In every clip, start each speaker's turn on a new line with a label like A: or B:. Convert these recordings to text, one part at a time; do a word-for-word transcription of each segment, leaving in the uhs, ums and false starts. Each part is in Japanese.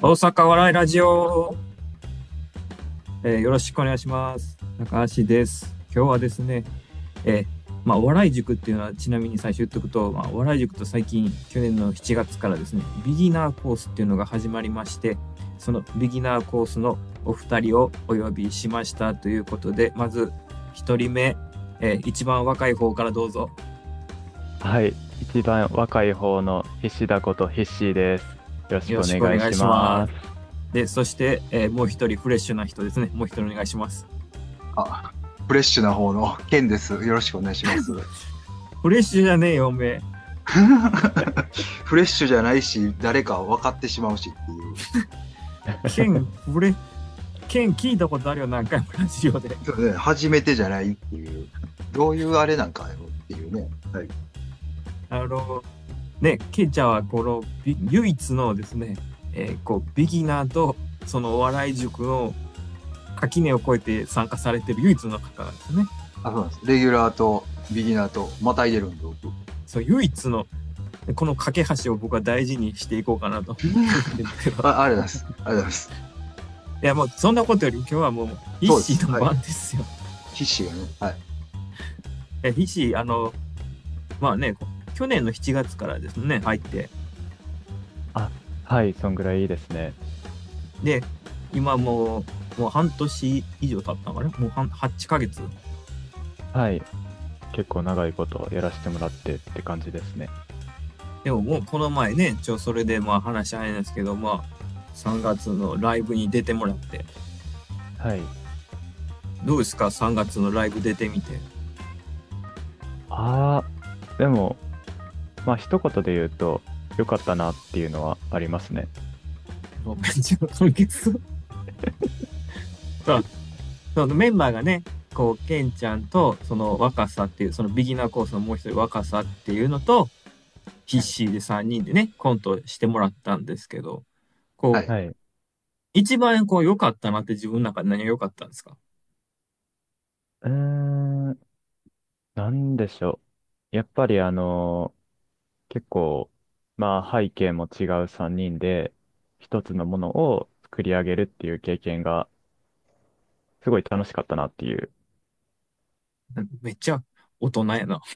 A: 大阪笑いラジオ、えーよろしくお願いします。高橋です。今日はですね、えーまあ、お笑い塾っていうのはちなみに最初言っとくと、まあ、お笑い塾と最近、去年のしちがつからですね、ビギナーコースっていうのが始まりまして、そのビギナーコースのお二人をお呼びしましたということで、まず一人目、えー一番若い方からどうぞ。
B: はい。一番若い方の菱田こと必死です。よろし
A: よろ
B: くお
A: しくお願い
B: 願いし
A: します。
B: ます。
A: で、そして、えーもう一人フレッシュな人ですね。もう一人お願いします。
C: あ、フレッシュな方のケンです。よろしくお願いします。
A: フレッシュじゃねえよ、おめえ。
C: フレッシュじゃないし、誰か分かってしまうしっていう。
A: ケン、フレ、ケン聞いたことあるよ、何回もラジオで。
C: そうね、初めてじゃないっていう。どういうあれなんかよっていうね。はい。
A: あの、ね、ケンちゃんはこのビ唯一のですね、えーこう、ビギナーとそのお笑い塾の垣根を越えて参加されてる唯一の方なんですね。
C: あ、そうなんです。レギュラーとビギナーとまたいでるんで、僕。
A: そう、唯一の、この架け橋を僕は大事にしていこうかなと思ってるんですけど。
C: あ、ありがとうございます。ありがとうございます。
A: いや、もうそんなことより今日はもう、イッ
C: そうです。
A: シーの
C: はい。
A: 番ですよ。
C: 必死がね。はい。
A: え、イッシー、あの、まあね、去年のしちがつからですね、入って、
B: あ、はい、そんぐらいいいですね。
A: で、今もう、もう半年以上経ったのかなもう半はちかげつ。
B: はい。結構長いことやらせてもらってって感じですね。
A: でももうこの前ね、ちょ、それでまあ話あれなんですけど、まあ、さんがつのライブに出てもらって、
B: はい。
A: どうですか？ さん 月のライブ出てみて。
B: あー、でも、まあ一言で言うと、良かったなっていうのはありますね。
A: もうめっちゃ簡潔。そう、そのメンバーがね、こう、ケンちゃんと、その若さっていう、そのビギナーコースのもう一人若さっていうのと、ヒッシーでさんにんでね、コントしてもらったんですけど、こう、
C: はい。
B: はい。
A: 一番こう良かったなって自分の中で何が良かったんですか？
B: うーん、なんでしょう。やっぱりあの結構、まあ背景も違うさんにんで、一つのものを作り上げるっていう経験が、すごい楽しかったなっていう。
A: めっちゃ大人やな。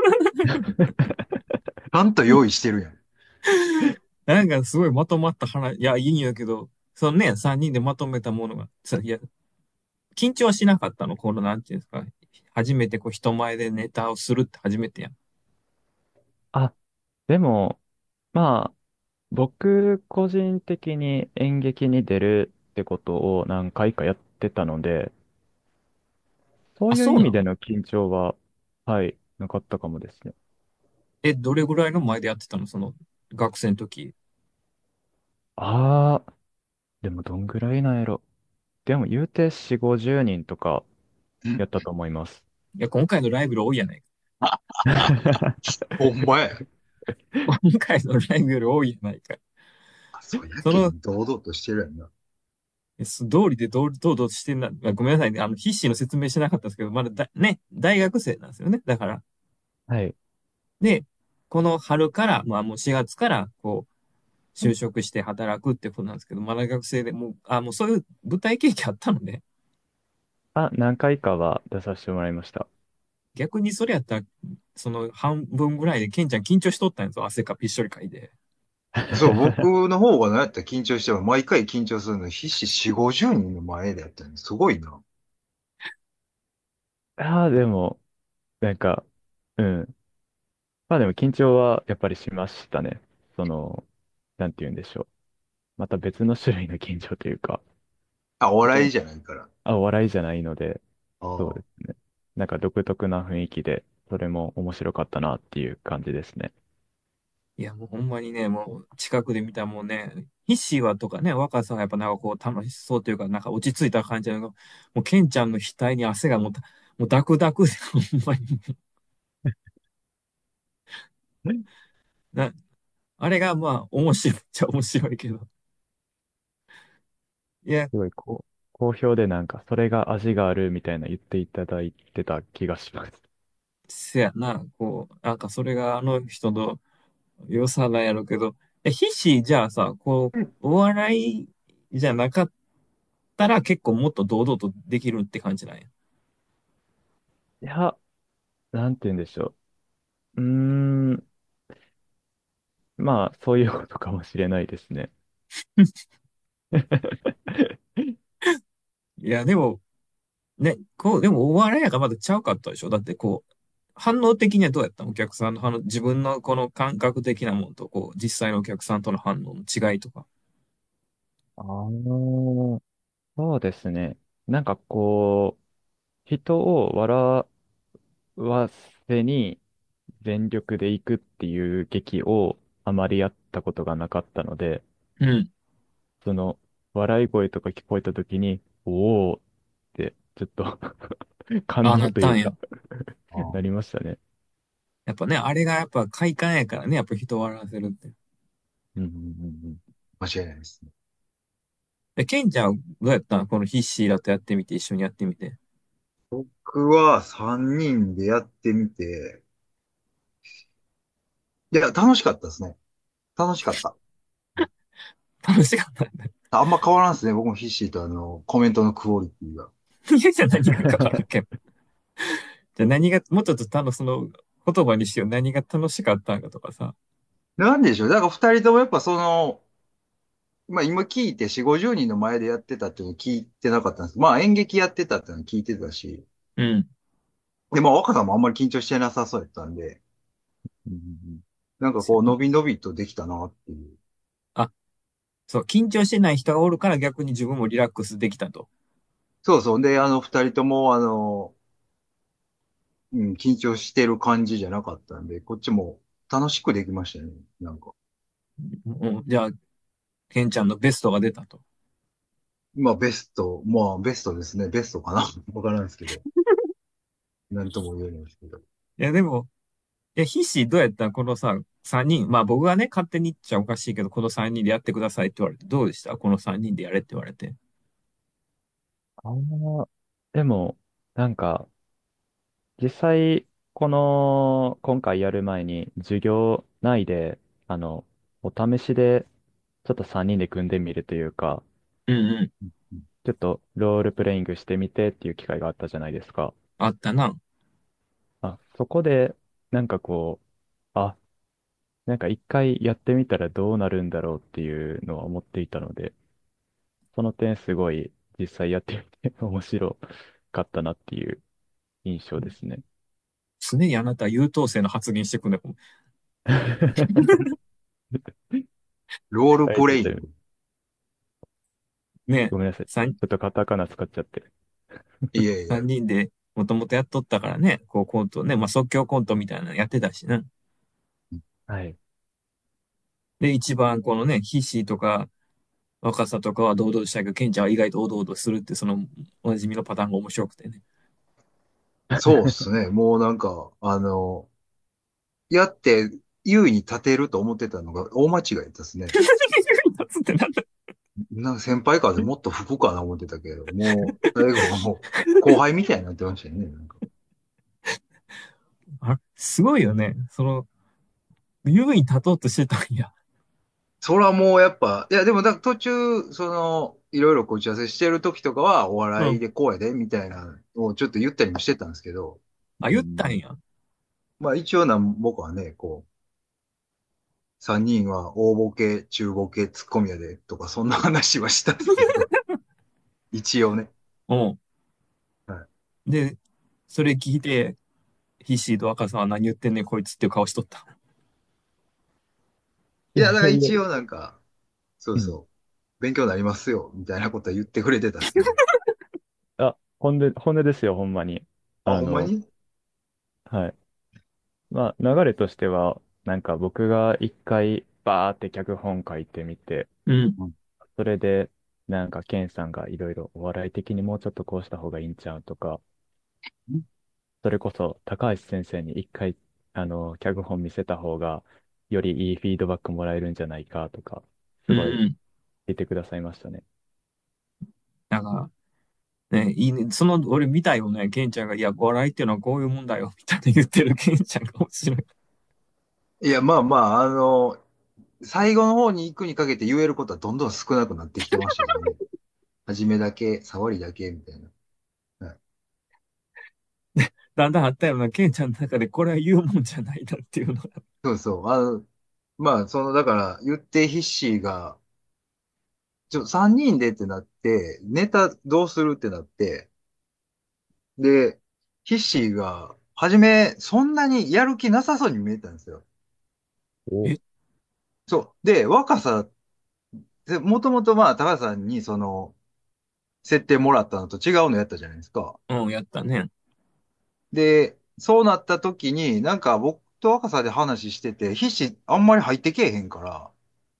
C: ちゃんと用意してるやん。
A: なんかすごいまとまった話、いや、いいんやけど、そのね、さんにんでまとめたものが、さ、いや、緊張はしなかったの？この、なんていうんですか。初めてこう人前でネタをするって初めてやん。
B: あ、でも、まあ、僕個人的に演劇に出るってことを何回かやってたので、そ
A: あ、
B: ういう意
A: そうなの？
B: 味での緊張は、はい、なかったかもですね。
A: え、どれぐらいの前でやってたの？その、学生の時。
B: ああ、でもどんぐらいなんやろ。でも言うてよん、ごじゅうにんとか
C: うん。
B: やったと思います。
A: いや、今回のライブより多いやないか。
C: ほんまや。
A: 今回のライブより多いやないか。
C: あ、そうや
A: その、
C: けん、堂々としてるやんな。
A: 通りでどう、どうどうしてんな、あごめんなさいね。あの、必死の説明しなかったんですけど、まだだ、ね、大学生なんですよね。だから。
B: はい。
A: で、この春から、まあもうしがつから、こう、就職して働くってことなんですけど、まだ学生でもう、あ、もうそういう舞台経験あったので、
B: あ、何回かは出させてもらいました。
A: 逆にそれやったら、その半分ぐらいで、ケンちゃん緊張しとったんですよ。汗かぴっしょりかいで。
C: そう、僕の方が何やったら緊張しては、毎回緊張するの必死よん、ごじゅうにんの前でやったのすごいな。
B: ああ、でも、なんか、うん。まあでも緊張はやっぱりしましたね。その、なんて言うんでしょう。また別の種類の緊張というか、
C: あ、お笑い
A: こ
C: じゃないから。
B: あ、お笑いじゃないので、
C: ああ。
B: そうですね。なんか独特な雰囲気で、それも面白かったなっていう感じですね。
A: う、いや、もうほんまにね、もう近くで見たらもうね、必死はとかね、若さがやっぱなんかこう楽しそうというか、なんか落ち着いた感じなのが、もうケンちゃんの額に汗がもうた、もうダクダクで、ほんまに。な、あれがまあ面白いっちゃ面白いけど。いや、
B: すごいこう、好評でなんか、それが味があるみたいな言っていただいてた気がします。
A: せやな、こう、なんかそれがあの人の良さなんやろうけど、 え、必死じゃあさ、こう、お笑いじゃなかったら結構もっと堂々とできるって感じなんや。
B: いや、なんて言うんでしょう。うーん、まあ、そういうことかもしれないですね。
A: いや、でも、ね、こう、でもお笑いやからまだちゃうかったでしょだってこう、反応的にはどうやったのお客さんの反応、自分のこの感覚的なものと、こう、実際のお客さんとの反応の違いとか。
B: ああ、そうですね。なんかこう、人を笑わせに全力で行くっていう劇をあまりやったことがなかったので、
A: うん。
B: その、笑い声とか聞こえた時に、おおって、ちょっと感
A: あ、なったんや。
B: 動というかなり
C: ああ、
B: ましたね。
A: やっぱね、あれがやっぱ快感やからね、やっぱ人を笑わせるって。
B: うんうんうん
C: 間違いないですね。
A: で、ケンちゃんどうやったんこのヒッシーだとやってみて、一緒にやってみて。
C: 僕はさんにんでやってみて、いや、楽しかったですね。楽しかった。
A: 楽しかったね。
C: あんま変わらんですね。僕もヒッシーとあの、コメントのクオリティが。
A: いや、じゃあ何がかかるっけじゃあ何が、もうちょっとたのその言葉にしてよ。何が楽しかったんかとかさ。
C: なんでしょう。だから二人ともやっぱその、まあ今聞いてよん、ごじゅうにんの前でやってたっていうの聞いてなかったんです。まあ演劇やってたっていうの聞いてたし、
A: うん。
C: で、まあ若さんもあんまり緊張してなさそうやったんで、
B: うんうん
C: なんかこう、のびのびとできたなっていう。
A: あ、そう、緊張してない人がおるから逆に自分もリラックスできたと。
C: そうそう。で、あの二人ともあの、うん、緊張してる感じじゃなかったんで、こっちも楽しくできましたね。なんか。
A: うん、じゃあ、ケンちゃんのベストが出たと。
C: まあベスト、まあベストですね。ベストかな。わからないですけど。なんとも言えないですけど。
A: いや、でも、いや、ヒッシーどうやったんこのさ、さんにん。まあ僕がね、勝手に言っちゃおかしいけど、このさんにんでやってくださいって言われて、どうでしたこのさんにんでやれって言われて。
B: ああ、でも、なんか、実際、この、今回やる前に、授業内で、あの、お試しで、ちょっとさんにんで組んでみるというか、
A: うんうん。
C: うんうん。
B: ちょっとロールプレイングしてみてっていう機会があったじゃないですか。
A: あったな。
B: あ、そこで、なんかこう、あ、なんか一回やってみたらどうなるんだろうっていうのは思っていたので、その点すごい実際やってみて面白かったなっていう印象ですね。
A: 常にあなたは優等生の発言してくんね。
C: ロール
B: ありが
C: プレイング。
B: とうございます。
A: ね、
B: ごめんなさい。ち
A: 三
B: ょっとカタカナ使っちゃって。
C: いやいや。
A: 三人でもともとやっとったからね、こうコントね、まあ即興コントみたいなのやってたしな。
B: はい。
A: で、一番このね、ヒッシーとか若さとかは堂々としたけど、ケンちゃんは意外とおどおどするってそのおなじみのパターンが面白くてね。
C: そうっすね。もうなんか、あの、やって優位に立てると思ってたのが大間違いですね。
A: つってなんだ
C: なんか先輩風でもっと吹くかな思ってたけど、もう、最後はもう、後輩みたいになってましたよね。なんか
A: あ、すごいよね。その、優位に立とうとしてたんや。
C: それはもうやっぱ、いやでもだ途中、その、いろいろこう打ち合わせしてる時とかは、お
A: うん。
C: 笑いでこうやで、みたいなのをちょっと言ったりもしてたんですけど、
A: あ、言ったんや。
C: まあ一応な、僕はね、こう、三人は大ボケ、中ボケ、ツッコミやで、とか、そんな話はしたんですけど、一応ね。
A: うん。
C: はい。
A: で、それ聞いて、ヒッシーと若さんは何言ってんねん、こいつっていう顔しとった。
C: いや、だから
B: いやいや、
C: 一応なんか、そう
B: うん。
C: そう、勉強になりますよ、みたいなことは言ってくれてたんですけど。
B: あ、本音、本音ですよ、ほんまに。
C: あ、
B: あの、
C: ほんまに。
B: はい。まあ、流れとしては、なんか僕が一回バーって脚本書いてみて、
A: うん。
C: うん。
B: それで、なんかケンさんがいろいろお笑い的にもうちょっとこうした方がいいんちゃうとか、それこそ高橋先生に一回、あの、脚本見せた方が、よりいいフィードバックもらえるんじゃないかとか、すごい
A: うんうん。
B: 言ってくださいましたね。
A: なんか、ね、いいね。その、俺見たよね。ケンちゃんが、いや、笑いっていうのはこういうもんだよ、みたいな言ってるケンちゃんが面白い。
C: いや、まあまあ、あの、 最後の方に行くにかけて言えることはどんどん少なくなってきてましたよね。初めだけ、触りだけ、みたいな。はい、
A: だんだんあったよな、ケンちゃんの中でこれは言うもんじゃないなっていうのが。
C: そうそう。あの、まあ、その、だから、言ってヒッシーが、ちょ、さんにんでってなって、ネタどうするってなって、で、ヒッシーが、はじめ、そんなにやる気なさそうに見えたんですよ。
B: お、
A: え、
C: そう。で、若さ、で、もともとまあ、高橋さんに、その、設定もらったのと違うのやったじゃないですか。
A: うん、やったね。
C: で、そうなった時に、なんか僕と若さで話してて、ヒッシーあんまり入ってけえへんから、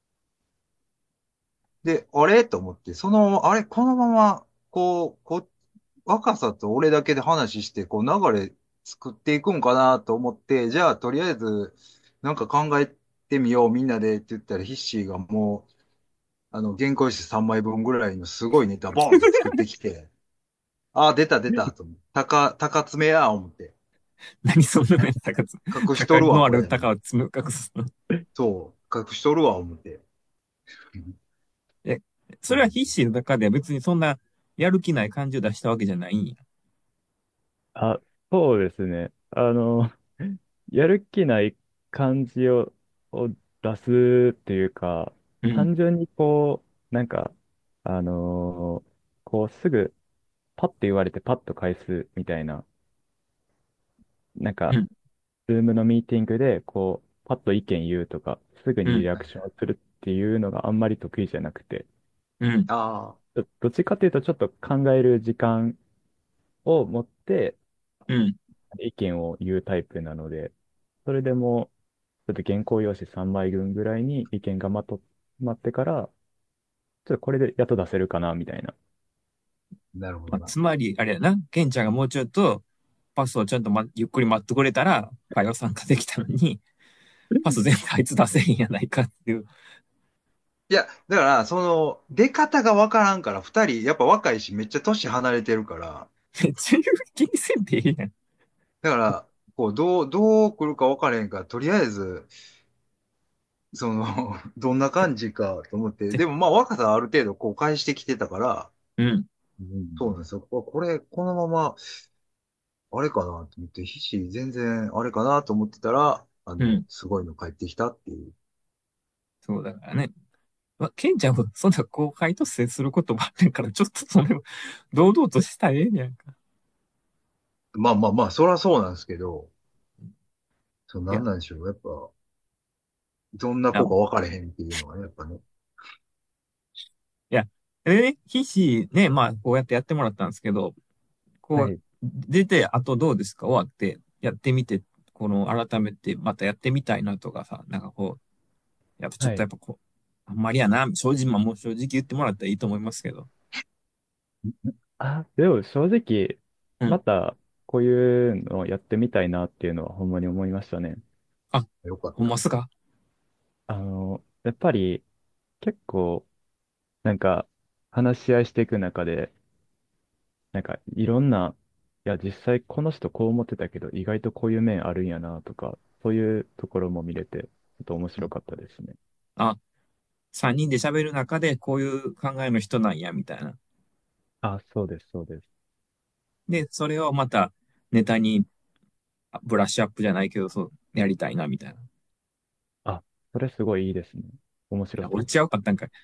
C: で、あれと思って、その、あれ、このまま、こう、こ、若さと俺だけで話して、こう、流れ作っていくんかなと思って、じゃあ、とりあえず、なんか考えてみよう、みんなでって言ったら、ヒッシーがもう、あの、原稿用紙さんまいぶんぐらいのすごいネタ、ボンって作ってきて、ああ、出た出た、と思って、高、高爪や、思って、
A: 何そんな目高つ、
C: 隠しとるわ、
A: 高のあ
C: これ。
A: る高をつむ隠すの。
C: そう、隠しとるわ、思って。
A: え、それは必死の中では別にそんなやる気ない感じを出したわけじゃないんや。
B: あ、そうですね。あの、やる気ない感じを、を出すっていうか、
A: うん、
B: 単純にこう、なんか、あのーこうすぐパッて言われてパッと返すみたいな、なんか、
A: うん、
B: ズームのミーティングで、こう、パッと意見言うとか、すぐ
A: うん、
B: にリアクションをするっていうのがあんまり得意じゃなくて、
A: うん、
C: ああ、
B: どどっちかというとちょっと考える時間を持って
A: うん。
B: 意見を言うタイプなので、それでも、ちょっと原稿用紙さんまいぶんぐらいに意見がまとまってから、ちょっとこれでやっと出せるかな、みたいな。
A: まあ、
C: なるほどな。
A: つまり、あれやな、ケンちゃんがもうちょっとパスをちゃんと、ま、ゆっくり待ってくれたら、会話参加できたのに、パス全部あいつ出せへんやないかっていう、
C: いや、だから、その、出方がわからんから、二人、やっぱ若いし、めっちゃ年離れてるから、
A: めっちゃ言う気にせんでええやん。
C: だから、こう、どう、どう来るか分からへんから、とりあえず、その、どんな感じかと思って、でもまあ若さある程度こう返してきてたから、
A: うん、
B: うん。
C: そうなんですよ。ここれ、このまま、あれかなと思って、皮脂全然あれかなと思ってたら、あの、
A: うん。
C: すごいの返ってきたっていう。
A: そうだからね。まあ、ケンちゃんはそんな後輩と接することもあってんから、ちょっとそれを堂々としたらええやんか。
C: まあまあまあ、そらそうなんですけど、そう、
A: いや、
C: なんなんでしょう。やっぱ、どんな
A: いや、
C: 子か分かれへんっていうのはね、やっぱね。
A: いや、でね、必死ね、まあ、こうやってやってもらったんですけど、こう、
B: はい。
A: 出て、あとどうですか終わって、やってみて、この、改めて、またやってみたいなとかさ、なんかこう、やっぱちょっ
B: はい。
A: とやっぱこう、あんまりやな、正直、まあもう正直言ってもらったらいいと思いますけど。
B: あ、でも正直、
A: うん。
B: またこういうのをやってみたいなっていうのはほんまに思いましたね。
A: あ、
C: よかった。
A: ほんますか？
B: あの、やっぱり結構、なんか話し合いしていく中で、なんかいろんな、いや実際この人こう思ってたけど、意外とこういう面あるんやなとか、そういうところも見れて、ちょっと面白かったですね。
A: あ、三人で喋る中でこういう考えの人なんや、みたいな。
B: あ、そうです、そうです。
A: で、それをまたネタにブラッシュアップじゃないけど、そう、やりたいな、みたいな。い
B: あ、それすごいいいですね。面白
A: や、
B: そう。
A: 俺違うかったんかい。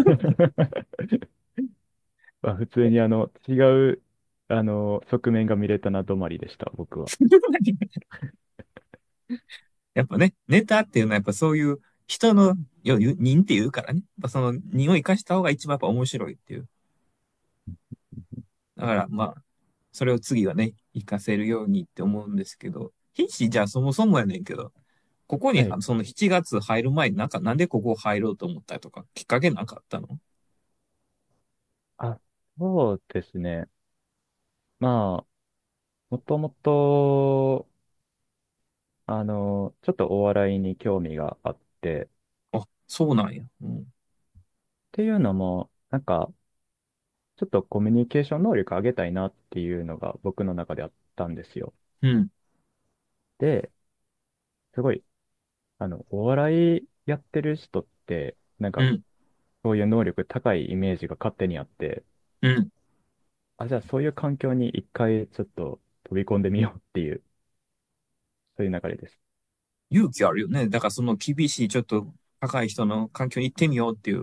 B: まあ、普通にあの、違う、あの、側面が見れたな止まりでした、僕は。
A: やっぱね、ネタっていうのはやっぱそういう人のよ人って言うからね。やっぱその人を生かした方が一番やっぱ面白いっていう。だからまあ、それを次はね、活かせるようにって思うんですけど、必死じゃあそもそもやねんけど、ここに
B: はい。
A: そのしちがつ入る前になんかなんでここ入ろうと思ったりとか、きっかけなんかあったの？
B: あ、そうですね。まあ、もともと、あの、ちょっとお笑いに興味があって、っ
A: あ、そうなんや。うん。
B: ていうのも、なんか、ちょっとコミュニケーション能力上げたいなっていうのが僕の中であったんですよ。
A: うん。
B: で、すごい、あの、お笑いやってる人って、なんか、
A: うん、
B: そういう能力高いイメージが勝手にあって、
A: うん。
B: あ、じゃあそういう環境に一回ちょっと飛び込んでみようっていう、そういう流れです。
A: 勇気あるよね。だからその厳しい、ちょっと高い人の環境に行ってみようっていう。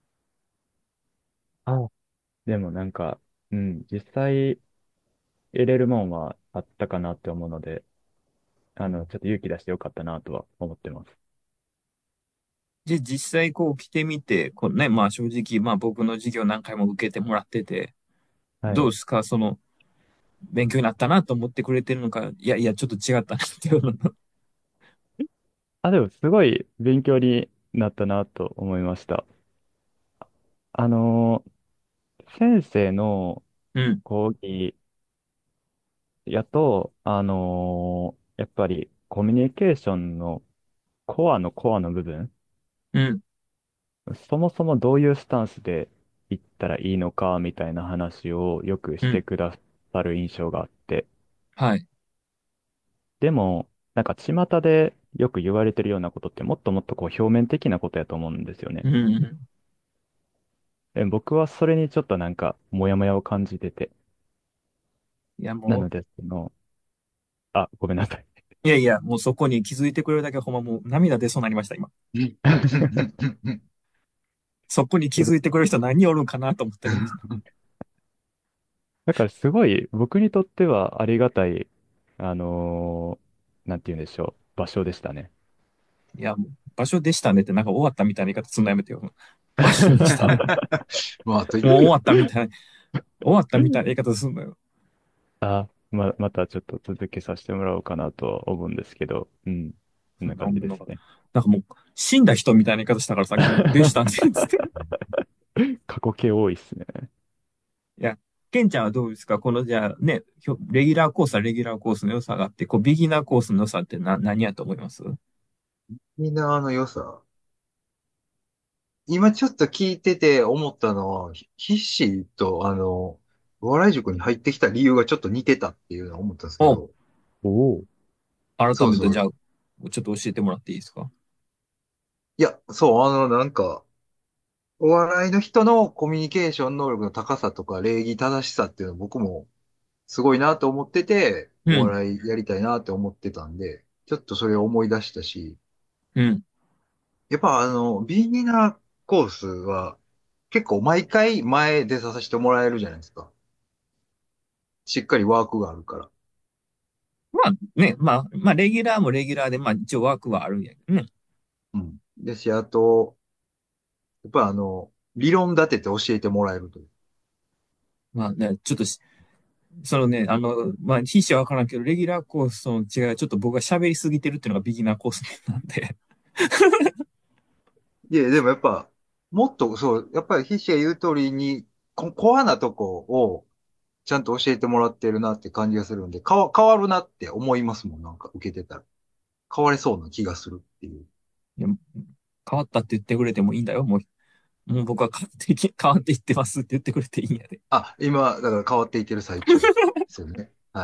B: あ、でもなんか、うん、実際得れるもんはあったかなって思うので、あの、ちょっと勇気出してよかったなとは思ってます。
A: で、実際こう来てみて、こうね、まあ正直、まあ僕の授業何回も受けてもらってて、
B: はい。
A: どうですかその、勉強になったなと思ってくれてるのか、いやいや、ちょっと違ったなっていうの。
B: あ、でもすごい勉強になったなと思いました。あのー先生の
A: うん、
B: 講義やと、あのーやっぱりコミュニケーションのコアのコアの部分、
A: うん、
B: そもそもどういうスタンスで言ったらいいのかみたいな話をよく
A: うん。
B: してくださる印象があって、
A: はい。
B: でも、なんか巷でよく言われてるようなことってもっともっとこう表面的なことやと思うんですよね。
A: うん、うん。
B: で僕はそれにちょっとなんかモヤモヤを感じてて。
A: いや、もう、
B: なので、その、あ、ごめんなさい。
A: いやいや、もうそこに気づいてくれるだけほんまもう涙出そうになりました、今。そこに気づいてくれる人何人おるんかなと思ったけど。
B: だからすごい僕にとってはありがたい、あのーなんて言うんでしょう、場所でしたね。
A: いや、もう場所でしたねってなんか終わったみたいな言い方すんのやめてよ。場所でしたね。
C: まあ、と言っ
A: もう終わ
C: ても、
A: ったみたいな、終わったみたいな言い方すんのよ。
B: あ、ま、またちょっと続けさせてもらおうかなとは思うんですけど、うん。こんな感
A: なんか、なんか
B: じですね。
A: なんかもう死んだ人みたいな言い方したからさっき、でしたね、つって。
B: 過去形多いっすね。
A: いや、ケンちゃんはどうですかこのじゃあね、ひょレギュラーコースはレギュラーコースの良さがあって、こう、ビギナーコースの良さってな、何やと思います？
C: みんなあの良さ。今ちょっと聞いてて思ったのは、ひヒッシーとあの、お笑い塾に入ってきた理由がちょっと似てたっていうのを思ったんですけ
A: お、
C: ど、
B: おお。
A: 改めてじゃあ、
C: そうそう。
A: ちょっと教えてもらっていいですか？
C: いや、そう、あの、なんか、お笑いの人のコミュニケーション能力の高さとか礼儀正しさっていうのは僕もすごいなと思ってて、
A: うん、
C: お笑いやりたいなって思ってたんで、ちょっとそれを思い出したし、
A: うん。
C: やっぱあの、ビギナーコースは結構毎回前出させてもらえるじゃないですか。しっかりワークがあるから。
A: まあね、まあ、まあ、レギュラーもレギュラーで、まあ一応ワークはあるんやけどね。
C: うん。ですし、あと、やっぱあの、理論立てて教えてもらえるという。
A: まあね、ちょっとしそのね、あの、まあ、必死はわからんけど、レギュラーコースとの違いはちょっと僕が喋りすぎてるっていうのがビギナーコースなんで。
C: いや、でもやっぱ、もっとそう、やっぱり筆者言う通りに、こ、コアなとこをちゃんと教えてもらってるなって感じがするんで、変わ、変わるなって思いますもん、なんか受けてたら。変われそうな気がするっていう。
A: いや変わったって言ってくれてもいいんだよ。もう、もう僕は変わっていき、変わっていってますって言ってくれていいんやで。
C: あ、今、だから変わっていってる最中ですよね。はい。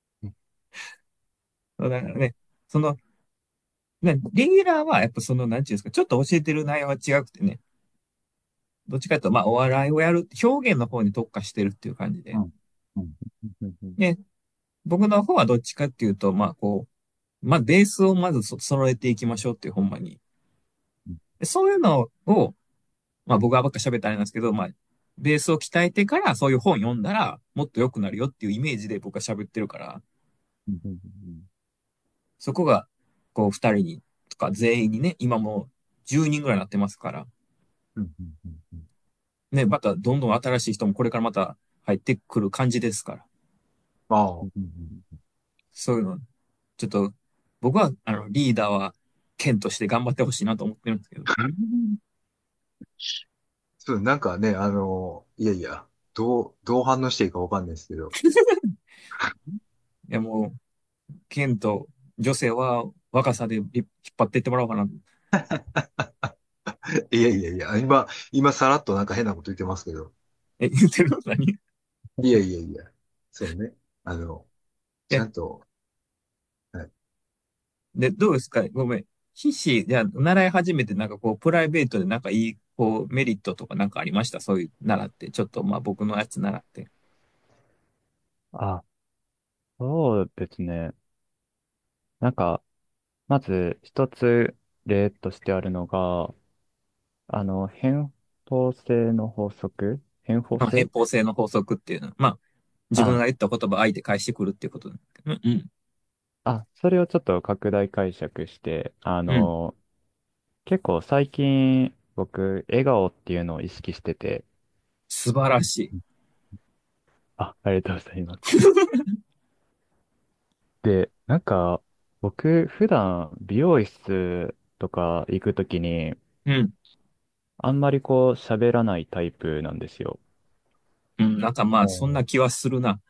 A: だからね、その、ね、レギュラーはやっぱその、なんていうんですか、ちょっと教えてる内容は違くてね、どっちかというと、まあ、お笑いをやる、表現の方に特化してるっていう感じで。
C: うん。うん。
B: うんうん
A: で、僕の方はどっちかっていうと、まあ、こう、まあ、ベースをまずそ揃えていきましょうっていう、ほんまに。でそういうのを、まあ、僕はばっか喋ったらあれなんですけど、まあ、ベースを鍛えてからそういう本読んだら、もっと良くなるよっていうイメージで僕は喋ってるから、
B: うんうん
A: そこが、こう、二人に、とか全員にね、今もうじゅうにんぐらいになってますから、
C: うんうんうんうん
A: ね、またどんどん新しい人もこれからまた入ってくる感じですから。
C: ああ。
B: うんうん
A: そういうの、ちょっと、僕は、あの、リーダーは、剣として頑張ってほしいなと思ってるんですけど。
C: そう、なんかね、あの、いやいや、どう、どう反応していいかわかんないですけど。
A: いや、もう、剣と女性は若さで引っ張っていってもらおうかな。
C: いやいやいや、今、今さらっとなんか変なこと言ってますけど。
A: え、言ってるの何？
C: いやいやいや、そうね。あの、ちゃ
A: え、
C: んと、はい。
A: で、どうですかごめん。 必死、じゃあ、習い始めて、なんかこう、プライベートでなんかいい、こう、メリットとかなんかありましたそういう、習って。ちょっと、まあ僕のやつ習って。
B: あ、そうですね。なんか、まず一つ例としてあるのが、あの、変法性の法則変法
A: まあ、偏
B: 性
A: 方性の法則っていうのは、まあ、自分
B: あ、
A: が言った言葉相手返してくるっていうことなんだけど。うん、
B: あ、それをちょっと拡大解釈して、あ
A: うん、うん。
B: の、結構最近僕、笑顔っていうのを意識してて、
A: 素晴らしい。
B: あ、ありがとうございます。で、なんか、僕、普段、美容室とか行くときに、
A: うん、
B: あんまりこう、喋らないタイプなんですよ。
A: うん。なんかまあ、そんな
C: お
A: 気はするな。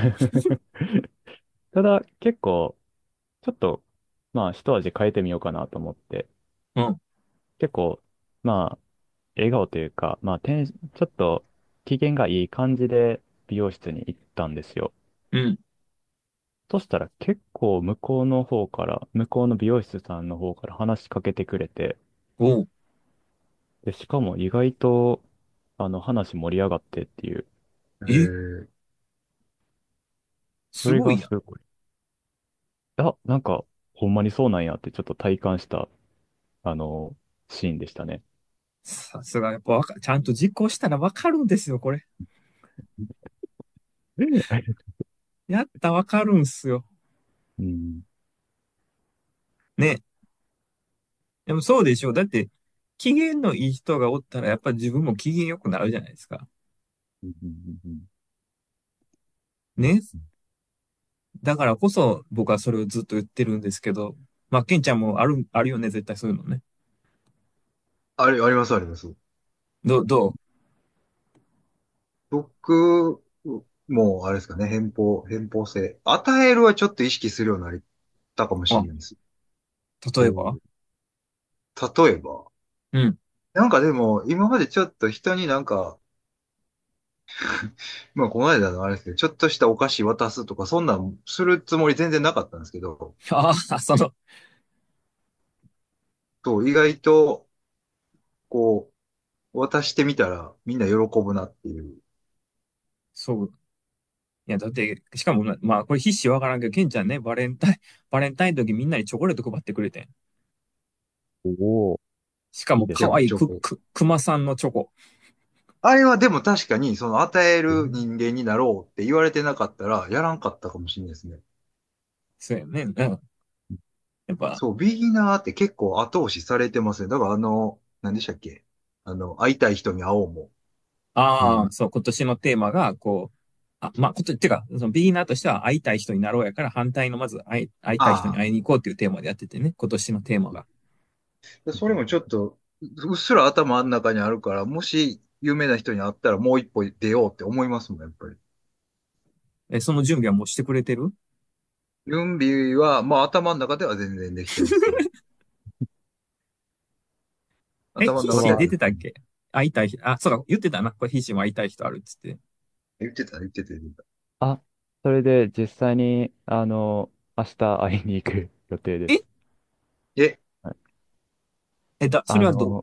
B: ただ、結構、ちょっと、まあ、一味変えてみようかなと思って、
A: うん、
B: 結構、まあ、笑顔というか、まあ、テンちょっと、機嫌がいい感じで美容室に行ったんですよ。
A: うん。
B: そしたら結構向こうの方から、向こうの美容室さんの方から話しかけてくれて、
A: おう、
B: で、しかも意外と、あの、話盛り上がってっていう、
A: え、
C: ええ
B: それ
A: すごいやん。
B: がすごい。あ、なんか、ほんまにそうなんやってちょっと体感した、あの、シーンでしたね。
A: さすが、やっぱわか、ちゃんと実行したらわかるんですよ、これ。やったわかるんすよ。
B: うん。
A: ね。でもそうでしょう。だって、機嫌のいい人がおったら、やっぱ自分も機嫌良くなるじゃないですか。
B: うんうんうん
A: ね。だからこそ、僕はそれをずっと言ってるんですけど、まあ、ケンちゃんもある、あるよね、絶対そういうのね。
C: あり、あります、あります。
A: どう、ど
C: 僕も、あれですかね、偏方、偏方性。与えるはちょっと意識するようになったかも
A: うあ、
C: しれないです。
A: 例えば
C: こう、例えば、
A: うん、
C: なんかでも、今までちょっと人になんか、まあ、この間のあれですけど、ちょっとしたお菓子渡すとか、そんなんするつもり全然なかったんですけど、
A: ああ、その、
C: と、意外と、こう、渡してみたら、みんな喜ぶなっていう。
A: そう。いや、だって、しかも、ままあ、これ必死わからんけど、ケンちゃんね、バレンタイン、バレンタインの時みんなにチョコレート配ってくれてん。
B: おお
A: しかも、
B: いいですね。
A: 可愛いく、
C: チョコ。
A: く、くまさんのチョコ。
C: あれはでも確かに、その与える
B: え
C: 人間になろうって言われてなかったら、やらんかったかもしれないですね。
A: そうやね。うん。やっぱ、
C: そう、ビギナーって結構後押しされてますね。だからあの、何でしたっけ？あの、会いたい人に会おうも。う
A: ああ、
C: ん。
A: そう、今年のテーマが、こう、あ、まあ、こと、てか、そのビギナーとしては会いたい人になろうやから、反対のまず会い、会いたい人に
C: あ
A: 会いに行こうっていうテーマでやっててね、今年のテーマが。
C: あ、それもちょっと、うっすら頭あん中にあるから、もし有名な人に会ったらもう一歩出ようって思いますもん、やっぱり。
A: え、その準備はもうしてくれてる？
C: 準備は、まあ頭の中では全然できてますけど、
A: え、
C: 頭の中では、
A: 必死出てたっけ？会いたい人、あ、そうか、言ってたな。これ必死も会いたい人あるっつって。
C: 言ってた、言ってた、言ってた。
B: あ、それで実際に、あの、明日会いに行く予定で
A: え、
B: す。
C: え、
B: はい、
A: え、だ、それはどう？
B: あの、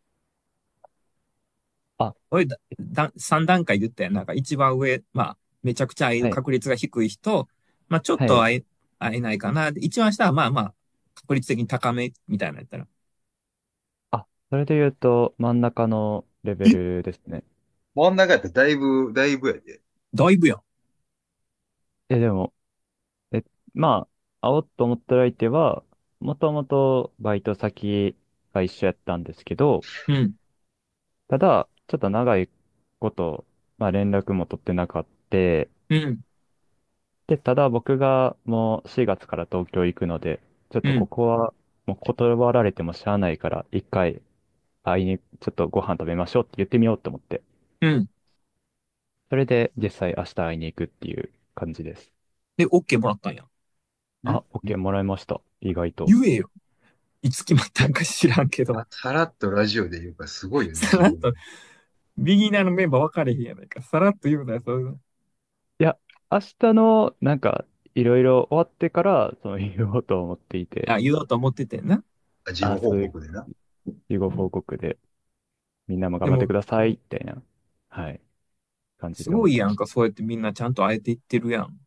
B: あ、
A: 俺だ、だ、さん段階言ったやん。なんか一番上、まあ、めちゃくちゃ会える
B: はい、
A: 確率が低い人、まあ、ちょっ
B: はい。
A: と会え、会えないかな。で一番下はまあまあ、確率的に高めみたいなのやったら。
B: あ、それで言うと、真ん中のレベ
A: え、
B: ルですね。
C: 真ん中やったらだいぶ、だいぶやで。
A: だいぶやん。
B: え、でも、え、まあ、会おうと思った相手は、もともとバイト先が一緒やったんですけど、
A: うん、
B: ただ、ちょっと長いこと、まあ連絡も取ってなかった。
A: うん、
B: で、ただ僕がもうしがつから東京行くので、ちょっとこ
A: うん、
B: こはもう断られてもしゃあないから、一回会いに、ちょっとご飯食べましょうって言ってみようと思って。
A: うん。
B: それで実際明日会いに行くっていう感じです。
A: で、OK もらったんや。
C: ん
B: あ、OK もらいました。意外と。
A: 言えよ。いつ決まったんか知らんけど。
C: あ、さらっとラジオで言うからすごいよね、自分。
A: さらっと、ビギナーのメンバー分かれへんやないか。さらっと言うなよ、そういうの。
B: いや、明日のなんかいろいろ終わってから、その言おうと思っていて。
A: あ、言おうと思っててんな。
C: あ事後報告でな。
B: 事後報告で、みんなも頑
A: でも、
B: 張ってください、みたいな、はい、感じ
A: す
B: で思ってました。
A: ごいやんか、そうやってみんなちゃんと会えていってるやん。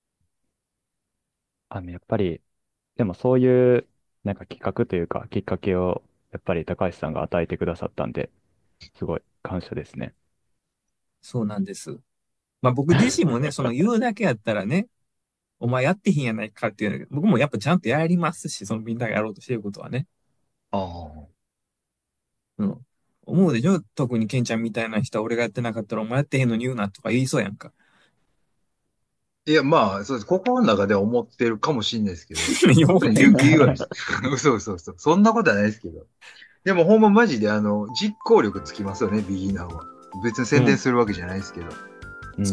B: あの、やっぱり、でもそういう、なんか企画というか、きっかけを、やっぱり高橋さんが与えてくださったんで、すごい感謝ですね。
A: そうなんです。まあ僕自身もね、その言うだけやったらね、お前やってへんやないかっていうの僕もやっぱちゃんとやりますし、そのみんながやろうとしてることはね。
C: ああ。
A: うん。思うでしょ特にケンちゃんみたいな人は俺がやってなかったらお前やってへんのに言うなとか言いそうやんか。
C: いや、まあ、そうです。心の中では思ってるかもしれないですけど、
A: 思ってん
C: 言う、
A: の。
C: 言うわ。嘘嘘嘘。そんなことはないですけど。でもほんまマジであの、実行力つきますよね、ビギナーは。別に宣伝
A: うん。
C: するわけじゃないですけど。
B: うん。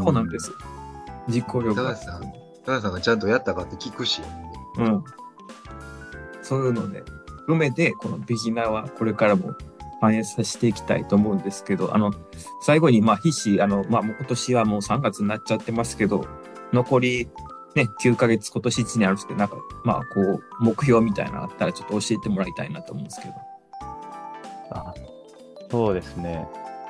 A: そうなんです。実行力が。
C: 高橋さん、高橋さんがちゃんとやったかって聞くし。
A: うん。そういうので、含めて、このビギナーはこれからも反映させていきたいと思うんですけど、あの、最後に、まあ、必死、あの、まあ、もう今年はもうさんがつになっちゃってますけど、残り、ね、きゅうかげつ、今年いちねんあるんですけど、なんか、まあ、こう、目標みたいなのあったらちょっと教えてもらいたいなと思うんですけど。
B: あ、そうですね。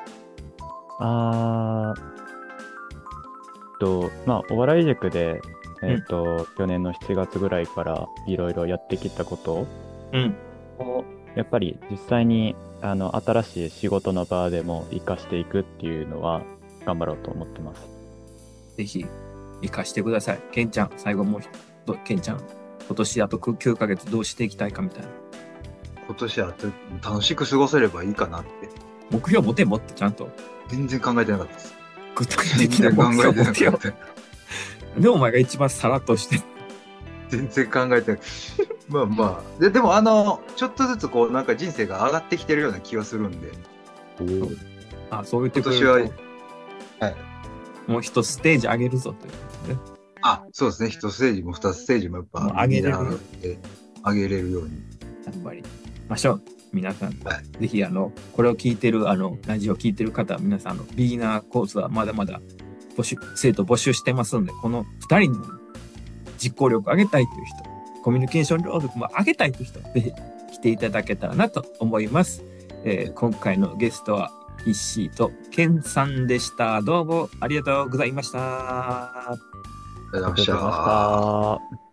B: あーと、まあ、お笑い塾で、
A: うん、
B: えっと、去年のしちがつぐらいからいろいろやってきたこと
A: うん。
B: を、やっぱり実際に、あの、新しい仕事の場でも活かしていくっていうのは、頑張ろうと思ってます。
A: ぜひ、活かしてください。ケンちゃん、最後もうひと、ケンちゃん、今年あときゅうかげつどうしていきたいかみたいな。
C: 今年は楽しく過ごせればいいかなって。
A: 目標持て持ってちゃんと。
C: 全然考えてなかったです。
A: 具体
C: 全然考
A: 的な目
C: えて
A: 標持てよ。
C: なかった。
A: で、お前が一番さらっとして。
C: 全然考えてない。まあまあ。で、でもあの、ちょっとずつこう、なんか人生が上がってきてるような気がするんで、
B: おー
A: あ、そう言って
C: 今年は、
A: くれる
C: はい。
A: と、もう一ステージ上げるぞということね。
C: あ、そうですね。一ステージも二ステージもやっぱ、
A: もう上げれるよ。
C: ビギナーで上げれるように。
A: やっぱり。ましょう。皆さん、
C: はい。
A: ぜひ、あの、これを聞いてる、あの、ラジオを聞いてる方、皆さん、あの、ビギナーコースはまだまだ募集、生徒募集してますんで、この二人に実行力上げたいという人、コミュニケーション能力も上げたいという人、ぜひ来ていただけたらなと思います。えー今回のゲストは、ヒッシーとケンさんでした。どうもありがとうございました。
C: ありがとうございまし
B: ありがとうございまし
C: た。
B: た。